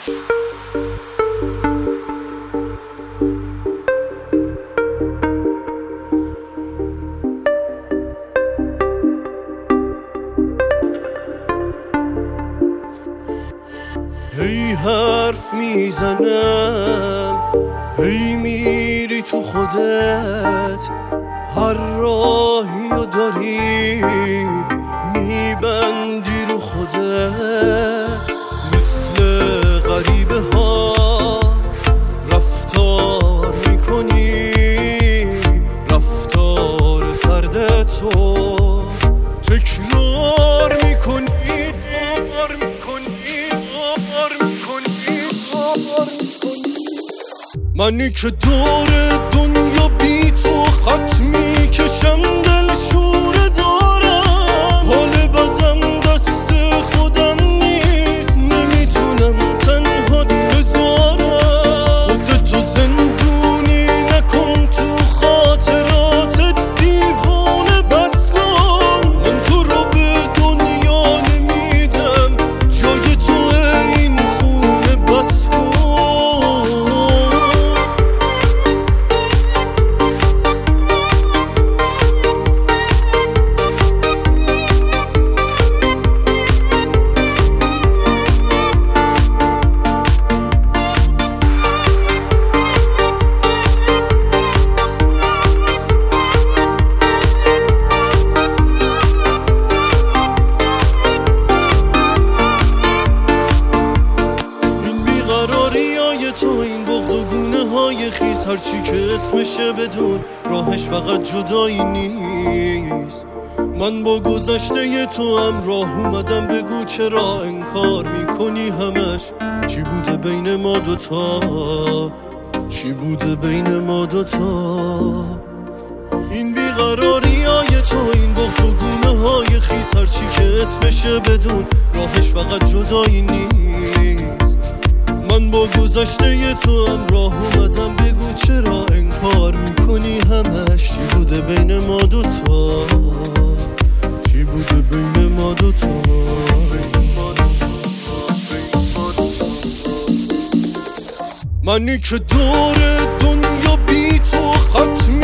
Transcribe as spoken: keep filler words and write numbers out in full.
هی حرف میزنم، هی میری تو خودت، هر راهی رو داری میبندی رو خودت. مثل غریبه ها رفتار میکنی، رفتار سرد تو تکرار میکنی. منی که دور دنیا بی تو خط میکشم، دل شوره دارم، حال بدم دست خودم نیست، نمیتونم تنهات بذارم. خودتو زندونی نکن تو خاطرات دیوانه، بس کن من تو رو به دنیا نمیدم، جای تو این خونه بس کن. تو این بغض و گونه های خیز، هرچی که اسمشه بدون راهش فقط جدایی نیست. من با گذشته تو هم راه اومدم، بگو چرا انکار میکنی همش؟ چی بوده بین ما دوتا؟ چی بوده بین ما دوتا؟ این بیقراری های تو، این بغض و گونه های خیز، هرچی که اسمشه بدون راهش فقط جدایی نیست. من با گذشته تو هم راه اومدم، بگو چرا انکار میکنی همش؟ چی بوده بین ما دوتا؟ چی بوده بین ما دوتا؟ منی که دور دنیا بی تو خط